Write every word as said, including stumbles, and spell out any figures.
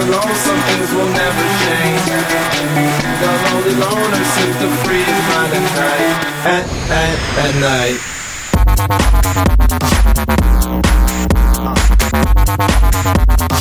alone, some things will never change. The lonely loner seems to free his mind at night, at, at, at night. Uh.